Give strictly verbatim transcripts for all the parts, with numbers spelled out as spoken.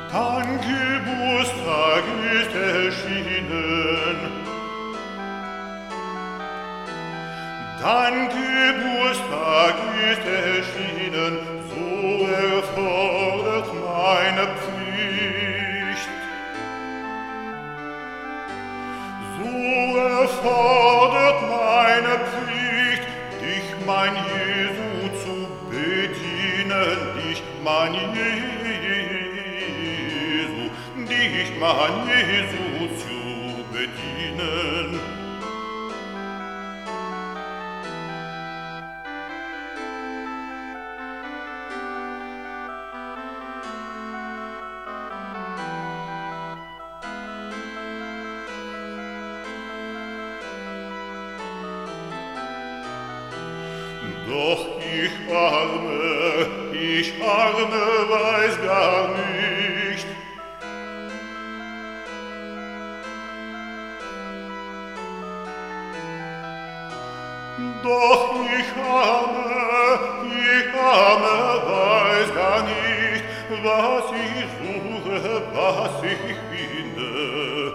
Dein Geburtstag ist erschienen. Dein Geburtstag ist erschienen, so erfordert meine Pflicht. So erfordert meine Pflicht, dich, mein Jesu, zu bedienen, dich, mein Jesu, dich, mein Jesu, zu bedienen. Doch ich arme, ich arme, weiß gar nicht. Doch ich arme, ich arme, weiß gar nicht, was ich suche, was ich finde.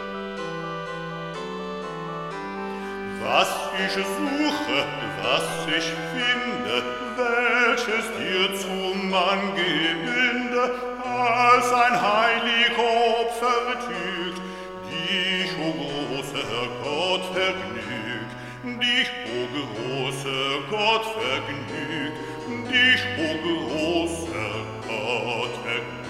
Was ich suche, was ich finde, welches dir zum Mann gebinde, als ein heilig Opfer tügt, dich, o großer Gott, vergnügt, dich, o großer Gott, vergnügt, dich, o großer Gott, vergnügt.